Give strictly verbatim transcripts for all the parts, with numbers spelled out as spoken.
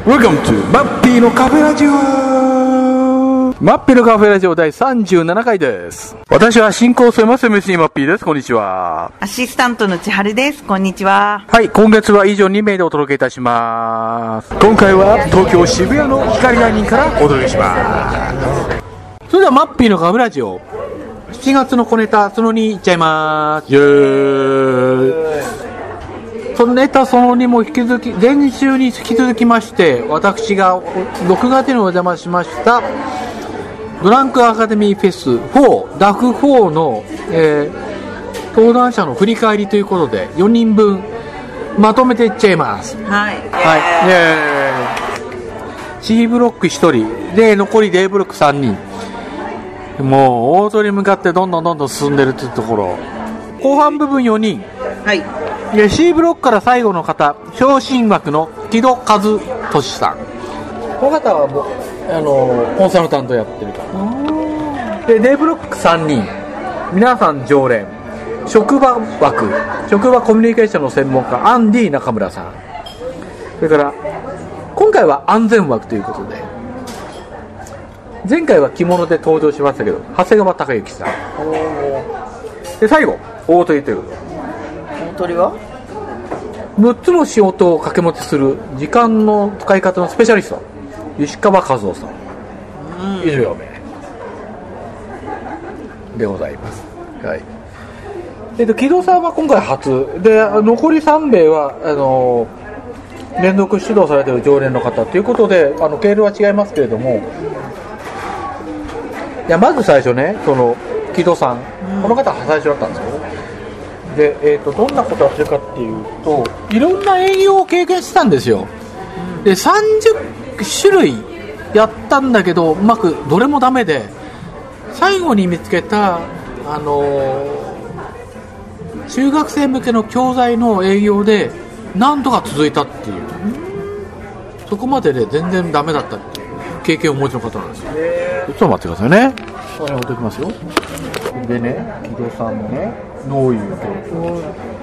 Welcome to マッピーのカフェラジオ。マッピーのカフェラジオ第さんじゅうななかいです。私は進行を務めます エムシー マッピーです。こんにちは。 アシスタントの千春です。こんにちは。 はい、今月は以上にめいでお届けいたします。今回は東京渋谷の光ダイニングからお届けします。それではマッピーのカフェラジオしちがつの小ネタそのにいっちゃいます。イエーイ。そのネタそのにも引き続き前週に引き続きまして、私がろくがつにお邪魔しましたドランクアカデミーフェスフォーダフフォーの、えー、登壇者の振り返りということでよにんぶんまとめていっちゃいます。 はい、 はい、えー、C ブロックひとりで残り D ブロックさんにん、もう大戸に向かってどんどんどんどん進んでるというところ。後半部分よにん、 はい、 で C ブロックから最後の方、昇進枠の木戸和俊さん。この方はもうあのコンサルタントやってるから。で D ブロックさんにん、皆さん常連、職場枠、職場コミュニケーションの専門家アンディ中村さん。それから今回は安全枠ということで、前回は着物で登場しましたけど長谷川隆之さん。で最後大鳥ということで、 大鳥はむっつの仕事を掛け持ちする時間の使い方のスペシャリスト石川和夫さん、うん、以上よめでございます。はい。えっと木戸さんは今回初で、残りさんめいはあの連続指導されている常連の方ということで、あの経路は違いますけれども、いやまず最初ね、その木戸さん、うん、この方は最初だったんですよね。で、えー、とどんなことをするかっていうと、いろんな営業を経験してたんですよ。でさんじゅっしゅるいやったんだけどうまくどれもダメで、最後に見つけた、あのー、中学生向けの教材の営業でなんとか続いたっていう、そこまでで全然ダメだったっていう経験をお持ちの方なんですよ。ちょっと待ってくださいね。これ置いておきますよ。でね、木戸さんのね、どういう状況、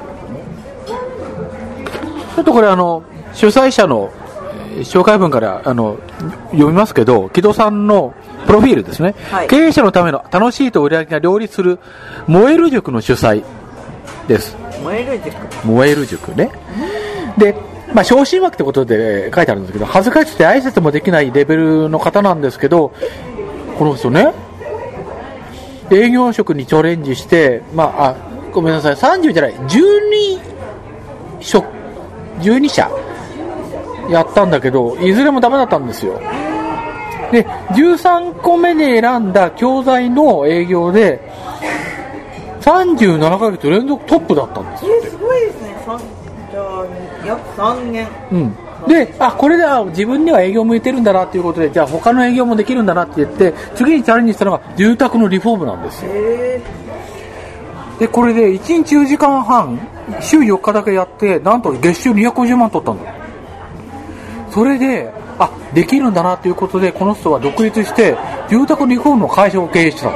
ちょっとこれあの主催者の紹介文からあの読みますけど、木戸さんのプロフィールですね、はい、経営者のための楽しいと売り上げが両立する燃える塾の主催です。 燃える塾燃える塾ね、うん、で、まあ、昇進枠ってことで書いてあるんですけど、恥ずかしくて挨拶もできないレベルの方なんですけど、この人ね営業職にチャレンジして、まあ、あごめんなさい、さんじゅうじゃない、じゅうに職、じゅうにしゃやったんだけど、いずれもダメだったんですよ。で、じゅうさんこめで選んだ教材の営業で、さんじゅうななかげつ連続トップだったんですよ。 えー、すごいですね。じゃあ、約さんねん。 うん。で、あ、これであ自分には営業向いてるんだなっていうことで、じゃあ他の営業もできるんだなって言って、次にチャレンジしたのが住宅のリフォームなんですよ。 へで、これでいちにちじゅうじかんはん、週よっかだけやって、なんと月収にひゃくごじゅうまん取ったんだ。それで、あ、できるんだなということで、この人は独立して、住宅リフォームの会社を経営してたんです。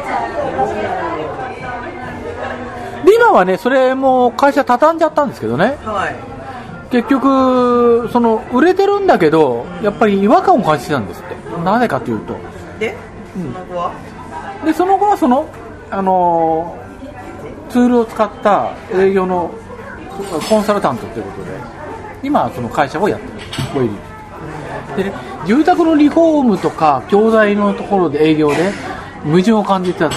で、今はね、それも会社畳んじゃったんですけどね。 はい。 結局、その、売れてるんだけど、やっぱり違和感を感じてたんですって。なぜかというと。 で、その後は、 うん、で、その後はその、あのー、ツールを使った営業のコンサルタントということで、今はその会社をやってる。でね、住宅のリフォームとか教材のところで営業で矛盾を感じてたと。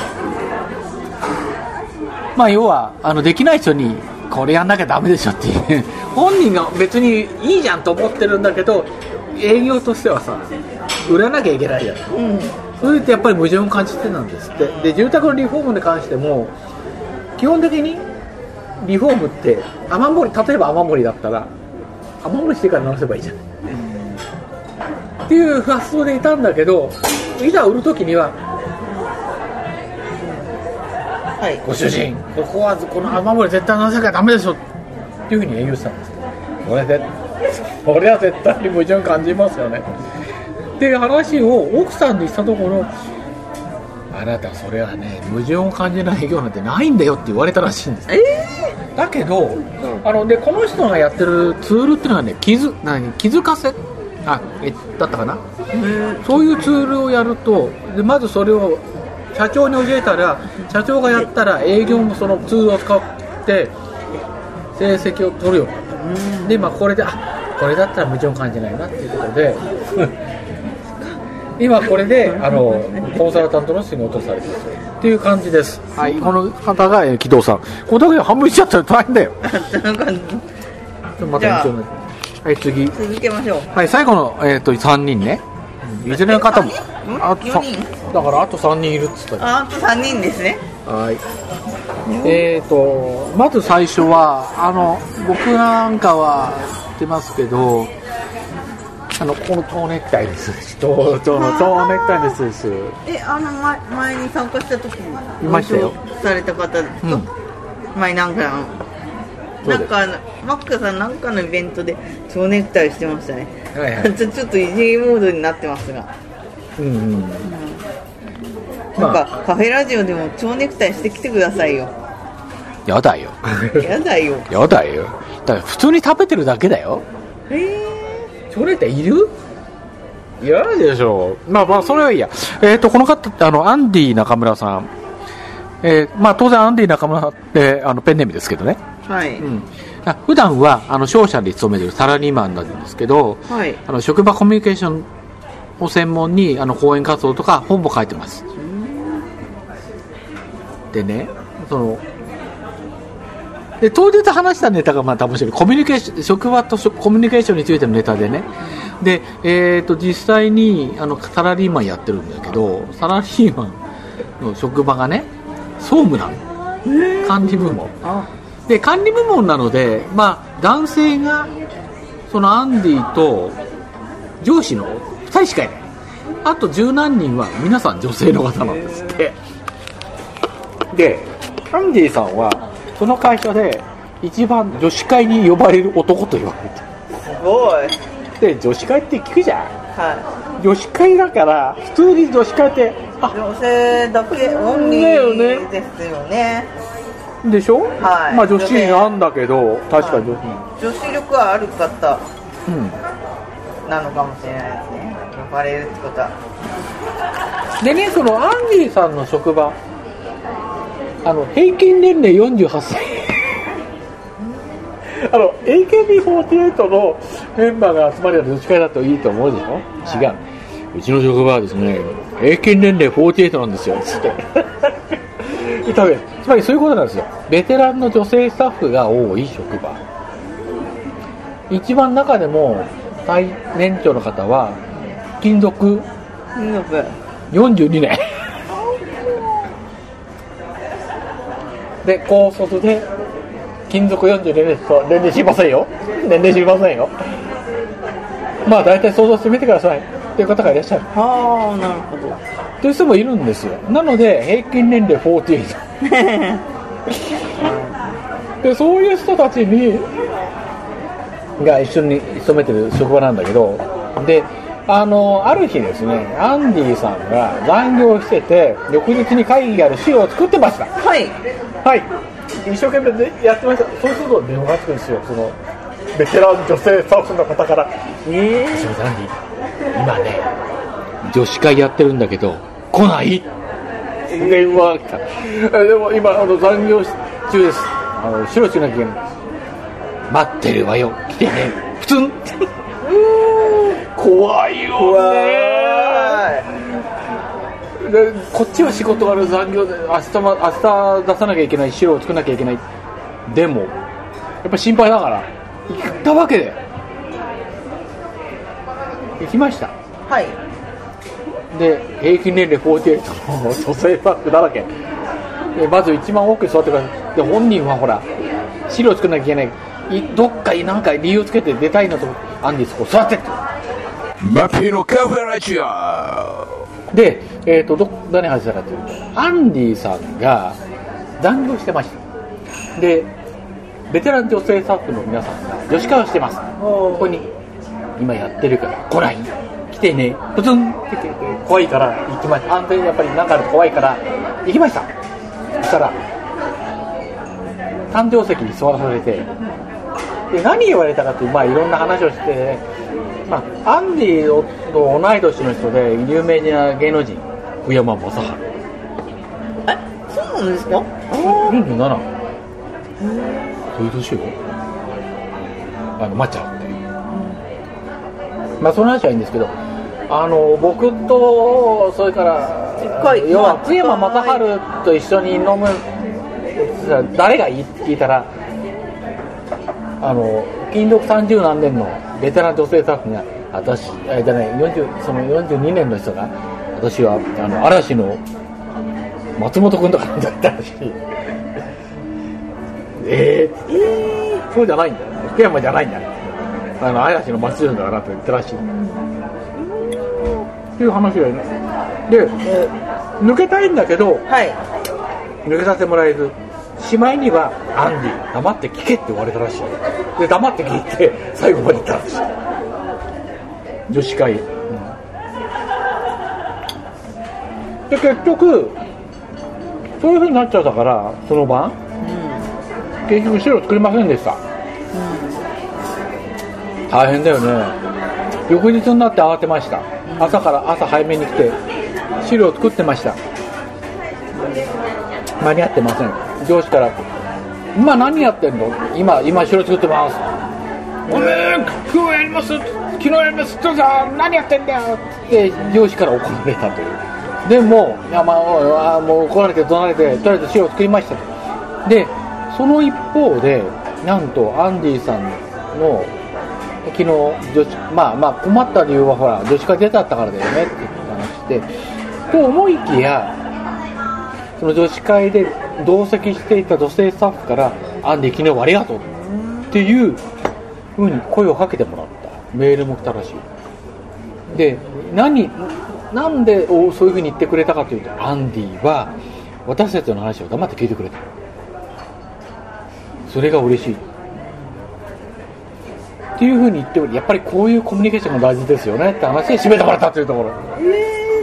まあ要はあのできない人にこれやんなきゃダメでしょっていう本人が別にいいじゃんと思ってるんだけど、営業としてはさ売らなきゃいけないじゃん、うん、それってやっぱり矛盾を感じてたんですって。で住宅のリフォームに関しても基本的にリフォームって雨漏り、例えば雨漏りだったら雨漏りしてから直せばいいじゃん、うん、っていう発想でいたんだけど、いざ売るときには、はい、ご主人ここはこの雨漏り絶対直せなきゃダメでしょっていうふうに営業したんです。これでこれは絶対に矛盾感じますよねっていう話を奥さんにしたところ、あなたそれはね矛盾を感じない営業なんてないんだよって言われたらしいんです。えー、だけど、うん、あのでこの人がやってるツールっていうのはね、気づ何気づかせあえだったかな、そういうツールをやるとでまずそれを社長に教えたら社長がやったら営業もそのツールを使って成績を取るようになった。でまあこれであこれだったら矛盾感じないなっていうことで今これであのコンサルタントの仕事をされてるっていう感じです。はい、この方が木戸さん。これだけで半分いっちゃったら大変だよ。また一応ね。はい、次続けましょう。 はい、最後の、えー、とさんにんね。いずれの方もあとよにんだからあとさんにんいるっつったああとさんにんですね。 はい。えーとまず最初はあの僕なんかは知ってますけど、あのこの蝶ネクタイです。蝶の蝶ネクタイです。 えあの前前に参加した時にいましたよ。 された方ですか、うん、前なんかなんかマックさんなんかのイベントで蝶ネクタイしてましたね。はいはい、ちょっといじりモードになってますが。うんうん。うんなんか、まあ、カフェラジオでも蝶ネクタイしてきてくださいよ。 やだよ。 やだよ。 やだよ。だから普通に食べてるだけだよ。えー、蝶ネクタイいる？いやでしょ。まあまあそれはいいや。えっ、ー、とこの方あのアンディ中村さん。えー、まあ当然アンディ中村ってあのペンネームですけどね。はい。うん。普段はあの商社で勤めてるサラリーマンなんですけど、はい、あの職場コミュニケーションを専門にあの講演活動とか本も書いてます。でね、そので当日話したネタがまた面白い。コミュニケーション職場とコミュニケーションについてのネタでね。で、えー、と実際にあのサラリーマンやってるんだけど、サラリーマンの職場がね総務なの。管理部門。で管理部門なので、まあ、男性がそのアンディと上司のふたりしかいない。あと十何人は皆さん女性の方なんですって。でアンディさんはその会社で一番女子会に呼ばれる男と言われて。すごい。で女子会って聞くじゃん、はい、女子会だから普通に女子会ってあ女性だけオンリーですよね。 でしょ、はい、まあ女子なんだけど確か女子、 はい、女子力はある方なのかもしれないですね、呼ばれるってことは。 でね、そのアンディさんの職場あの平均年齢よんじゅうはっさいあの エーケービーフォーティーエイト のメンバーが集まるような女子会だといいと思うでしょ、はい、違う、うちの職場はですね平均年齢よんじゅうはちなんですよつってつまりそういうことなんですよ。ベテランの女性スタッフが多い職場。一番中でも最年長の方は勤続よんじゅうにねんで高卒で勤続よんじゅうにねんと年齢知りませんよ年齢知りませんよ。まあ大体想像してみてくださいっていう方がいらっしゃる。 ああなるほど。 という人もいるんですよ。なので平均年齢よんじゅうはちでそういう人たちにが一緒に勤めてる職場なんだけど、であのある日ですねアンディさんが残業してて翌日に会議がある資料を作ってました。はいはい一生懸命、ね、やってました。そうすると電話がつくんですよ。そのベテラン女性スタッフの方からえーアンディ今ね女子会やってるんだけど来ない、えー、電話が来た。でも今あの残業中です。あの白しなきゃいけない。待ってるわよ来てねプツン怖いよね。でこっちは仕事がある残業で明日、ま、明日出さなきゃいけない資料を作らなきゃいけない。でもやっぱ心配だから行ったわけで行きました。はいで平均年齢よんじゅうはちの女性スタッフだらけでまず一番奥に座ってください。で本人はほら資料作らなきゃいけない。どっかに何か理由をつけて出たいなとアンディそこ座ってってマピーのカフェラジオで、えーと、ど何話したかというとアンディさんが残業してました。でベテラン女性スタッフの皆さんが女子会をしてます。ここに今やってるから来ない来てねプツンって言って怖いから行きました。安全やっぱり何かあると怖いから行きました。そしたら誕生席に座らされてで何言われたかっていうまあいろんな話をしてまあ、アンディと同い年の人で有名な芸能人、福山雅治。 え、そうなんですか？よんじゅうなな。そういう年よ。あのマッチャーって、うん、まあその話はいいんですけど、あの僕とそれから要は福山雅治と一緒に飲む誰がいいって聞いたら、あの勤続さんじゅうなんねんのベテラン女性スタッフが私あじゃないよんじゅうそのよんじゅうにねんの人が私はあの嵐の松本君とかだったらしい。えー、えー、そうじゃないんだよ、福山じゃないんだよ、あの嵐の松潤だからと言ったらしいっていう話だよね。で、えー、抜けたいんだけど、はい、抜けさせてもらえず、しまいにはアンディ黙って聞けって言われたらしい。で黙って聞いて最後まで行ったらしい、女子会、うん、で結局そういう風になっちゃったから、その晩、うん、結局資料作りませんでした、うん、大変だよね。翌日になって慌てました、うん、朝から朝早めに来て資料作ってました。間に合ってません。上司から今何やってんの？今今資料作ってます。おめえ今日やります、昨日やりますってさ、何やってんだよって上司から怒られたという。でもいや、まあ、もう怒られて怒られてとりあえず資料を作りましたと。でその一方でなんとアンディさんの昨日女子、まあまあ困った理由はほら女子会出たったからだよねって話してと思いきや、その女子会で同席していた女性スタッフからアンディ昨日はありがとうっていう風に声をかけてもらったメールも来たらしい。で何なんでそういう風に言ってくれたかというと、アンディは私たちの話を黙って聞いてくれた。それが嬉しいっていう風に言っており、やっぱりこういうコミュニケーションが大事ですよねって話で締めてもらったというところ、え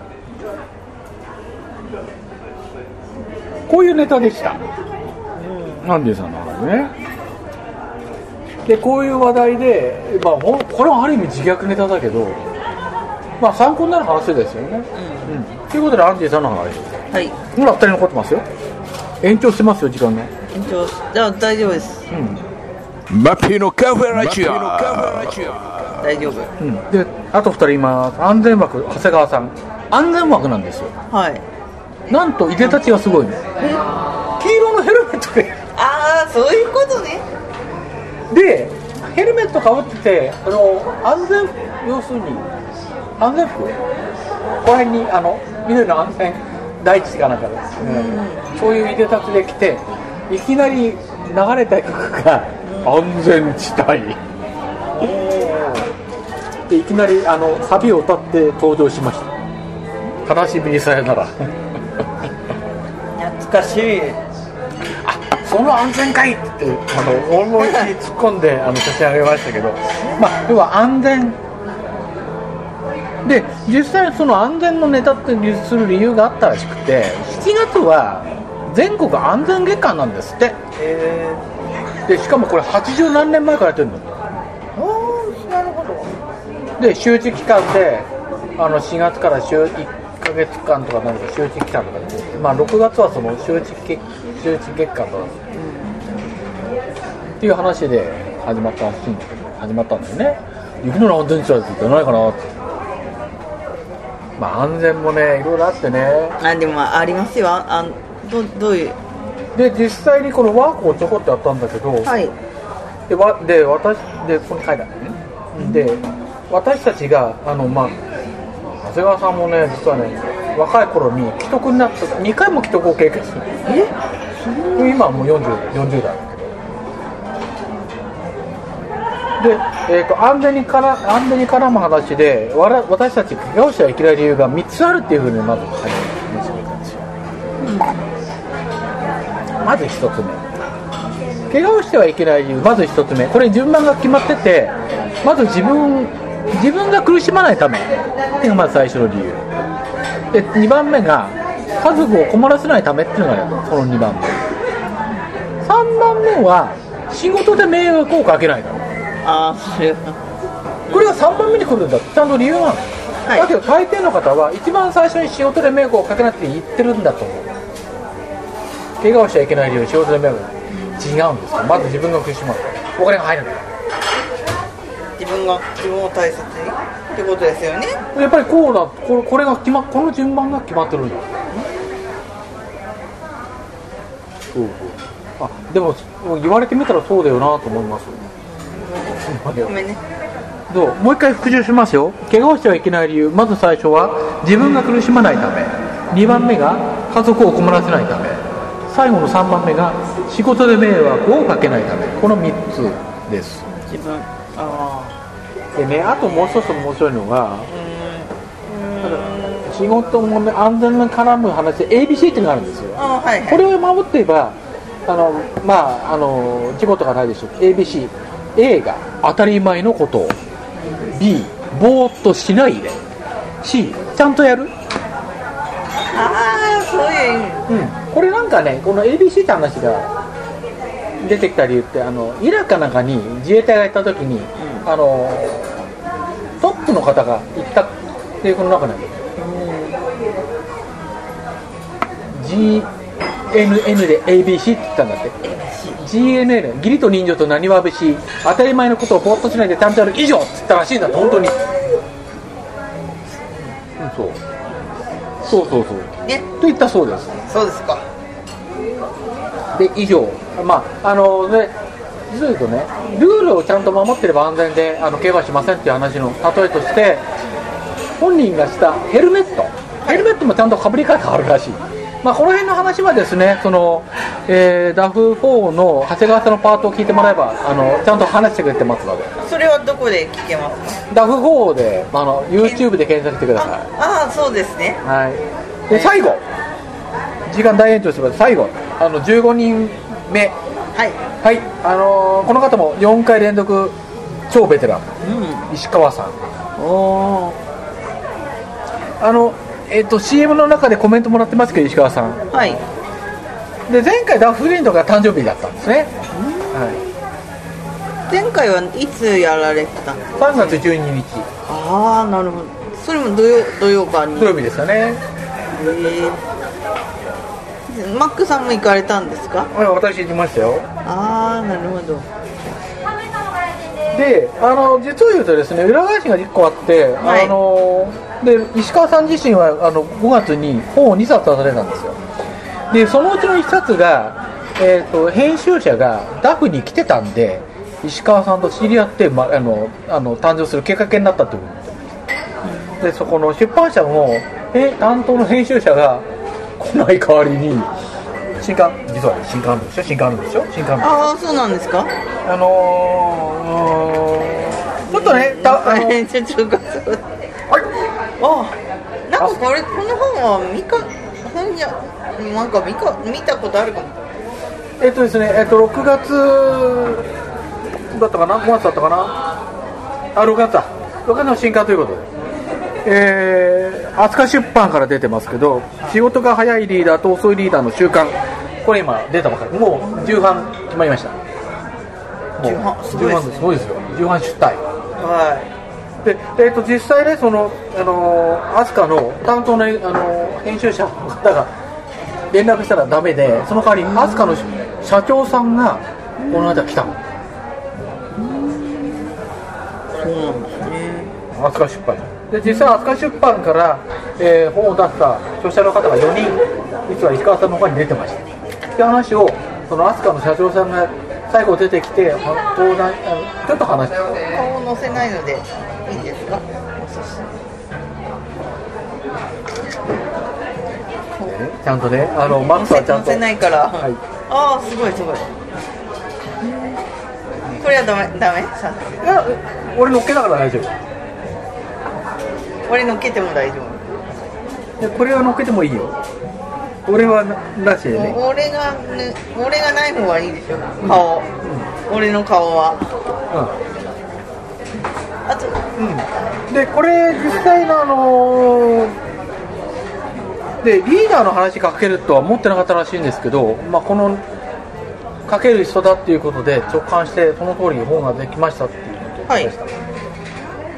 ー、こういうネタでした、うん、アンディさんの話ね。でこういう話題で、まあ、これはある意味自虐ネタだけど、まあ参考になる話ですよね、うんうん、ということでアンディさんの話、はい、ほらふたり残ってますよ。延長してますよ時間ね。 延長じゃあ大丈夫です、うん、 マッピーのカフェラジオ大丈夫、 うん、であとふたりいます。安全枠長谷川さん、安全枠なんですよ。はい。なんといでたちがすごいね。黄色のヘルメットでああそういうことね。 でヘルメットかぶってて、あの安全要するに安全服ここら辺にあの緑の安全第一かなんかです、うん、そういういでたちで来て、いきなり流れた曲が安全地帯でいきなりあのサビを歌って登場しました。悲しみにさよなら懐かしい。 あ、その安全かいってあの思いっきり突っ込んであの差し上げましたけど、まあ要は安全で、実際その安全のネタってする理由があったらしくて、しちがつは全国安全月間なんですって。へー。でしかもこれはちじゅうなんねんまえからやってるの。 なるほど。 で周知期間であのしがつから週いっかげつかんとか何か周知期間とかで、まあろくがつはその周知月周知月間とか、うん、っていう話で始まったらしいんだけど、始まったんだよね。雪の安全地帯って言ってないかなって。まあ、安全もねいろいろあってね。 あでもありますよ。あ ど, どういうで実際にこのワークをちょこっとやったんだけど、はい、でわで私でここに書いてあるね、うん、で私たちがあのまあ長谷川さんもね実はね若い頃に既得になったにかいも既得を経験する。え今はもうよんじゅう、よんじゅう代だけど、で、えー、と安全にから安全に絡む話でわら私たち怪我をしてはいけない理由がみっつあるっていうふうにまず初めて申し上げたんですよ、うん、まずひとつめ、怪我をしてはいけない理由、まずひとつめ、これ順番が決まってて、まず自分自分が苦しまないためっていうのがまず最初の理由で、にばんめが家族を困らせないためっていうのがこのにばんめ、さんばんめは仕事で迷惑をかけないため。 ああ、 これがさんばんめに来るんだってちゃんと理由なの、はい、だけど大抵の方は一番最初に仕事で迷惑をかけなくて言ってるんだと思う。怪我をしちゃいけない理由、仕事で迷惑違うんですよ。まず自分が苦しまない、お金が入らない、 自分が自分を大切にってことですよね。 やっぱりこうだ、これ、これが決ま、この順番が決まってるんだ。そうそう。あ、でも言われてみたらそうだよなと思います。 ごめんね。 どう？もう一回復習しますよ。怪我をしてはいけない理由、まず最初は自分が苦しまないため、にばんめが家族を困らせないため、最後のさんばんめが仕事で迷惑をかけないため、このみっつです。 自分、あでね、あともう一つ面白いのが、仕事も、ね、安全に絡む話で エービーシー っていうのがあるんですよ。 あ、はいはい、 これを守っていればあの、まあ、あの事故とかないでしょう。 エービーシー、 A が当たり前のことを、 B ぼーっとしないで、 C ちゃんとやる。 ああ、そういう意味、 うん、これなんかね、この エービーシー って話が出てきた理由って、あのイラクかなんかに自衛隊が行った時に、うん、あのトップの方が行ったっていうこの中なんですよ。ジーエヌエヌ で エービーシー って言ったんだって。 ジーエヌエヌ 義理と人情と何は節、当たり前のことをぼーっとしないでちゃんとやる以上って言ったらしいんだって。本当に、うん、そうそうそうそうえと言ったそうです。 そうですか。 で以上、まああのね、実を言うとね、ルールをちゃんと守ってれば安全で、あの怪我しませんっていう話の例えとして、本人がしたヘルメット、ヘルメットもちゃんとかぶり替えがあるらしい。まあ、この辺の話はですね、その、えー、ダフフォーの長谷川さんのパートを聞いてもらえば、あのちゃんと話してくれてますので。 それはどこで聞けますか？ ダフフォーで、あの YouTube で検索してください。 ああ、そうですね。 はい。で最後、時間大延長すれば最後、あのじゅうごにんめ、 はいはい、あのー、この方もよんかい連続超ベテラン、うん、石川さん。 おー、あのえー、と シーエム の中でコメントもらってますけど、石川さん、 はい、 で前回ダフフリンドが誕生日だったんですね、うん、はい、 前回はいつやられてたんですか？ さんがつじゅうににち。 ああ、なるほど。それも土曜、土曜間に。 土曜日ですよね。 えー、マックさんも行かれたんですか？ はい、私行きましたよ。ああ、なるほど。 で、あの実を言うとですね、裏返しがいっこあって、はい、あので石川さん自身はあのごがつに本をにさつ出されたんですよ。でそのうちのいっさつが、えー、と編集者がダフに来てたんで、石川さんと知り合って、ま、あのあの誕生するきっかけになったということで、そこの出版社もえ担当の編集者が来ない代わりに新刊、実は新刊あるんでしょ、新刊あるんでしょ、新刊。 ああ、そうなんですか。 あのー、ちょっとね、たあの編集長がそう、はい、あ、なんかこれ、この本は見か本じゃなんか見か見たことあるかも。 えっとですね、えっとろくがつだったかな、ごがつだったかな、あ、ろくがつだ、ろくがつの新刊ということで、えー、飛鳥出版から出てますけど、仕事が早いリーダーと遅いリーダーの習慣、これ今出たばかり、もう重版決まりました。 重版すごいですね。 すごいですよ、重版出題。 はい。 で、えー、と実際ね、そのあの飛鳥の担当の、あの編集者の方が連絡したらダメで、その代わり飛鳥の社長さんがこの間来たの。 そうなんですね。 飛鳥出版で、実際飛鳥出版から、えー、本を出した著者の方がよにん、実は石川さんの方に出てました。って話をその飛鳥の社長さんが最後出てきて、登壇、ちょっと話して、 顔を載せないのでいいですか？ ちゃんとね、あのマックスはちゃんと載せないから、はい、ああ、すごいすごい。これはダメダメ？いや、俺乗っけながら大丈夫。 俺乗っけても大丈夫。 いや、これは乗っけてもいいよ。俺はなしでね。 俺が、ね、俺がない方がいいでしょ、顔、うん、俺の顔は、うん、あと、 うん、でこれ実際のあのー、でリーダーの話かけるとは思ってなかったらしいんですけど、まあ、このかける人だっていうことで直感してその通り本ができましたっていうことでした、はい、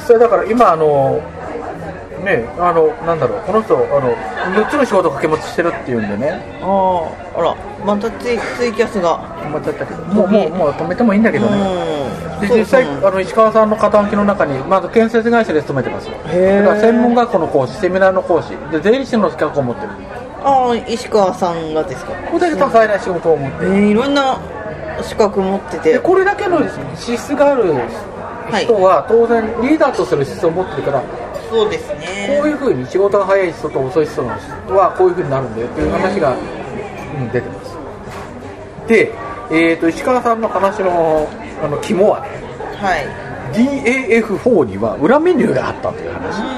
際だから今あのね、あのなんだろう、この人あのむっつの仕事を掛け持ちしてるっていうんでね。 ああ、あら、またツイ、ツイキャスが止まっちゃったけど、もうもうもう止めてもいいんだけどね。で実際あの石川さんの肩書きの中にまず建設会社で勤めてますよ。だから専門学校の講師、セミナーの講師で税理士の資格を持ってる。 ああ、石川さんがですか。 これだけ多彩な仕事を持ってる、 えー、いろんな資格持ってて、 でこれだけの資質がある人は当然リーダーとする資質を持ってるから、 そうですね、 こういうふうに仕事が早い人と遅い人の人はこういうふうになるんだよっていう話が、うん、出てます。で、えー、と石川さんの話のあの肝はね、はい、ディーエーエフフォー には裏メニューがあったという話、うん、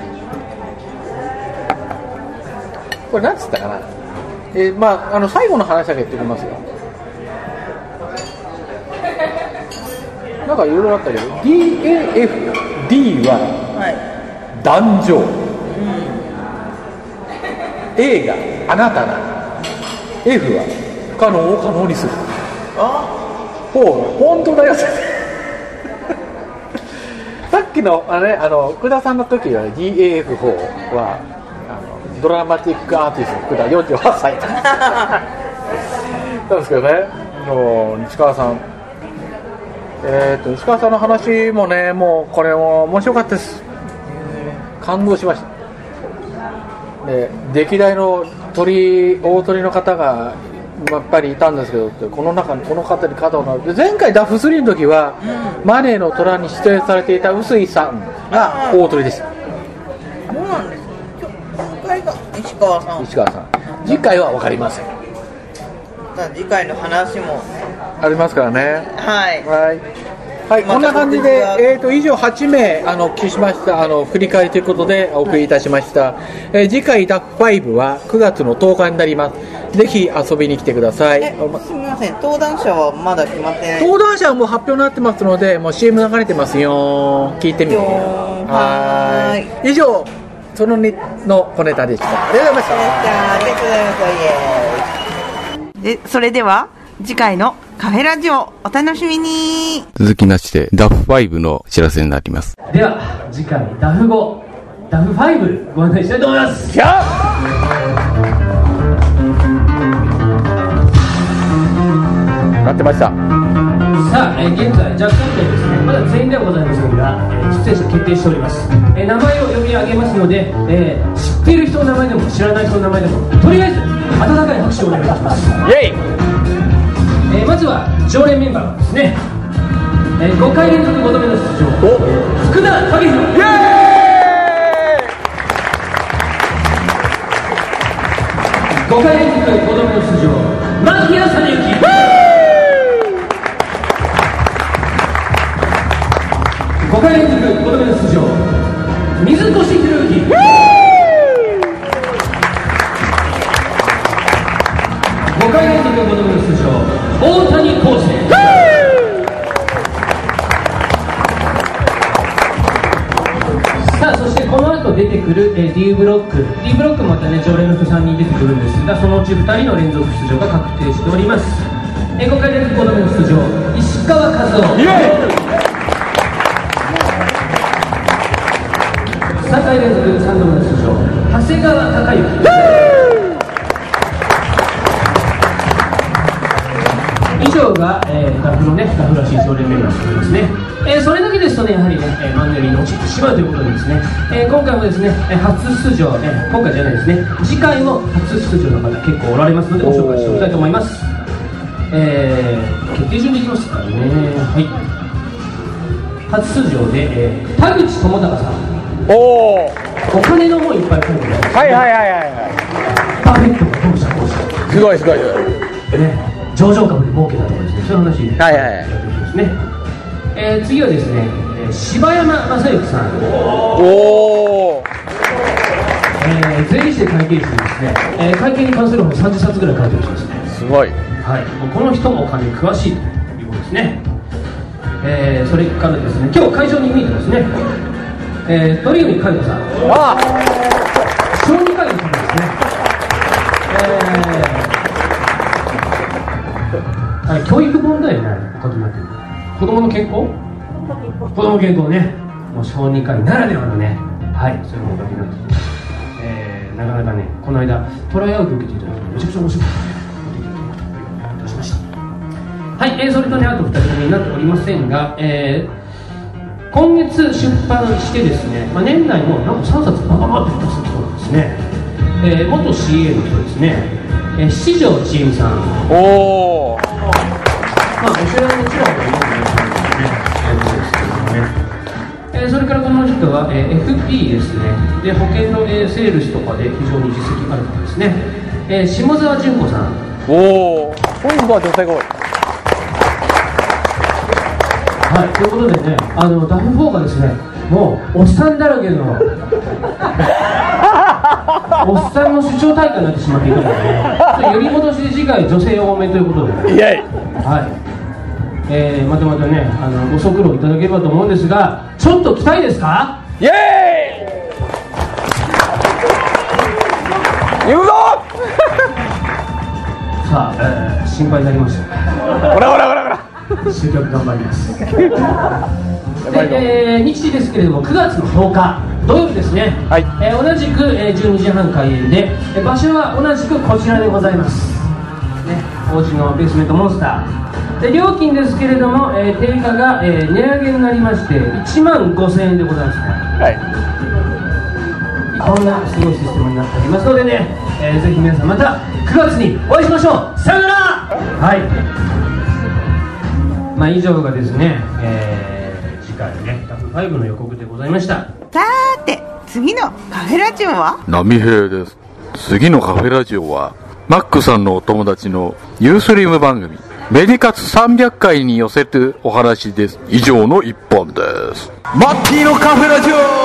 これ何つったかな、えーまあ、あの最後の話だけ言っておきますよ。なんかいろいろあったけど ディーエーエフ、D は、はい壇上、うん、A があなただ、 F は不可能を可能にする。あほう本当だよさっきのあ、ね、あの福田さんの時は ディーエーエフフォー はあのドラマティックアーティスト福田よんじゅうはっさいなんですけどね、もう西川さん、えー、と石川さんの話もね、もうこれも面白かったです。感動しました。で歴代の鳥大鳥の方がやっぱりいたんですけど、この中にこの方に肩をなる。前回ダフスリーの時は、うん、マネーの虎に出演されていた臼井さんが大鳥でした。 そうなんです。今回が石川さん。 石川さん。次回は分かりません。 次回の話もありますからね。 はい。 はい。はい、こんな感じで、えー、と以上はちめいあの聞きしましたあの振り返りということでお送りいたしました、はいえー、次回ダフファイブはくがつのとおかになります。ぜひ遊びに来てください。 えすみません、登壇者はまだ決まってない。 登壇者はもう発表になってますので、もう シーエム 流れてますよ、聞いてみて。はい、以上そのにの小ネタでした。ありがとうございました。 ありがとうございました。でそれでは次回のカフェラジオお楽しみに。 続きましてダフファイブのお知らせになります。 では次回ダフごダフファイブご案内したいと思います。 キャー待ってました。 さあ、えー、現在若干でですねまだ全員ではございませんが、えー、出演者決定しております、えー、名前を読み上げますので、えー、知っている人の名前でも知らない人の名前でもとりあえず温かい拍手をお願いいたします。 イエイ。 えー、まずは常連メンバーですね、えー、ごかい連続ごどめの出場福田武宏。イエーイ。ごかい連続ごどめの出場牧谷実之。ごかい連続ごどめの出場水越博之。ごかい連続ごどめの出場大谷康生。さあそしてこの後出てくる、えー、D ブロック D ブロックもまたね常連の人さんにん出てくるんですが、そのうちふたりの連続出場が確定しております。えー、ごかい連続ごどめの出場石川和夫。さんかい連続さんどめの出場長谷川貴之。以上が、えー、ダフのねダフらしい常連メンバーになりますね。えー、それだけですとねやはりね、えー、マンネリに陥ってしまうということでですね、えー、今回もですね、えー、初出場、えー、今回じゃないですね次回も初出場の方結構おられますのでご紹介しておきたいと思います。えー、決定順にいきますからね。はい、初出場で、えー、田口智隆さん。 おお金の本いっぱい書いてる、ね、 はいはいはいはい。 パーフェクトが当社当社すごいすごいすごいね、上場株で儲けたとかですね、そういう話にはいはいはいやってですね。えー、次はですね、えー、柴山正幸さん。 おお、 えー、税理士で会計士でですね、えー、会計に関する本さんじゅっさつぐらい書いてる人ですね。 すごい。 はい、もうこの人もお金に詳しいということですね。えー、それからですね、今日会場に見えてますね、えー、鳥海海斗さん。ああ、小児科医の方ですね。えー、あれ教育問題になることになってる。子供の健康、子供健康ね。 もう小児科医ならではのね、はい、そういうおかげになっています。えー、なかなかね、この間トライアウト受けていただいてめちゃくちゃ面白かったので、いたしました。はい、えー、それとね、あとふたりめになっておりませんが、えー、今月出版してですね、まあ、年内もなんかさんさつバババッと出すそうなんですね。えー、元 シーエー の人ですね、えー、七条千恵美さん。 おー、 まあ、お知らせもちろんいるんですけどね。えー、それからこの人は、えー、エフピー ですね。で、保険の、えー、セールスとかで非常に実績ある方ですね。えー、下沢純子さん。 おお、今度は女性が多い。 はい、ということでね、あのダフフォーがですね、もうおっさんだらけのおっさんの主張大会になってしまっているので、ね、より戻しで次回女性多めということで、ね、 イエイ、 はい、えー、またまたね、あのご足労いただければと思うんですが、ちょっと来たいですか？ イエーイ、言うぞさあ、えー、心配になりました。 ほらほらほらほら、 集客頑張りますで、えー、日時ですけれどもくがつのとおか土曜日ですね、はい、えー、同じく、えー、じゅうにじはん開演で、えー、場所は同じくこちらでございます、ね、王子のベースメントモンスターで、料金ですけれども、えー、定価が、えー、値上げになりましていちまんごせんえんでございますね、はい、こんなすごいシステムになっておりますのでね、えー、ぜひ皆さんまたくがつにお会いしましょう。さよなら。はい、まあ、以上がですね、えー、次回ねダフファイブの予告でございました。 さーて次のカフェラジオは波平です。次のカフェラジオはマックさんのお友達のユースリム番組メディカツさんびゃっかいに寄せてお話です。以上の一本です。 マッキーのカフェラジオ。